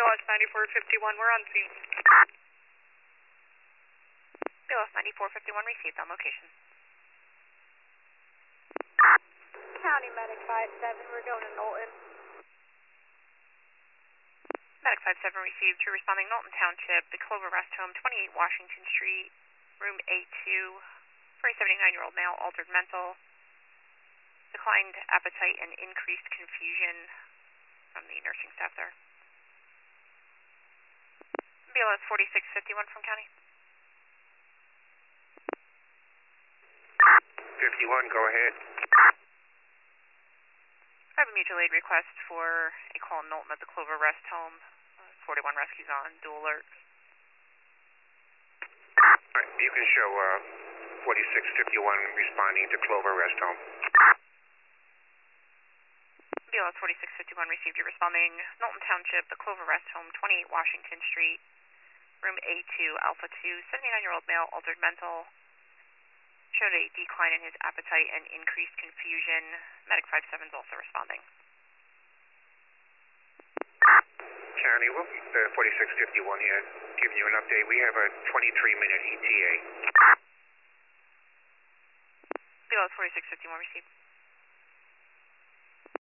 BLS 9451, we're on scene. BLS 9451 received on location. County Medic 57, we're going to Knowlton. Medic 57 received. You're responding Knowlton Township, the Clover Rest Home, 28 Washington Street, room A2, for a 79-year-old male, altered mental, declined appetite and increased confusion from the nursing staff there. BLS 4651 from County. 51, go ahead. I have a mutual aid request for a call in Knowlton at the Clover Rest Home. 41 rescues on, dual alert. All right, you can show 4651 responding to Clover Rest Home. BLS 4651 received. You're responding Knowlton Township, the Clover Rest Home, 28 Washington Street, room A2, Alpha 2, 79-year-old male, altered mental, showed a decline in his appetite and increased confusion. Medic 57 is also responding. County, well, 4651 here, giving you an update. We have a 23-minute ETA. BLS 4651 received.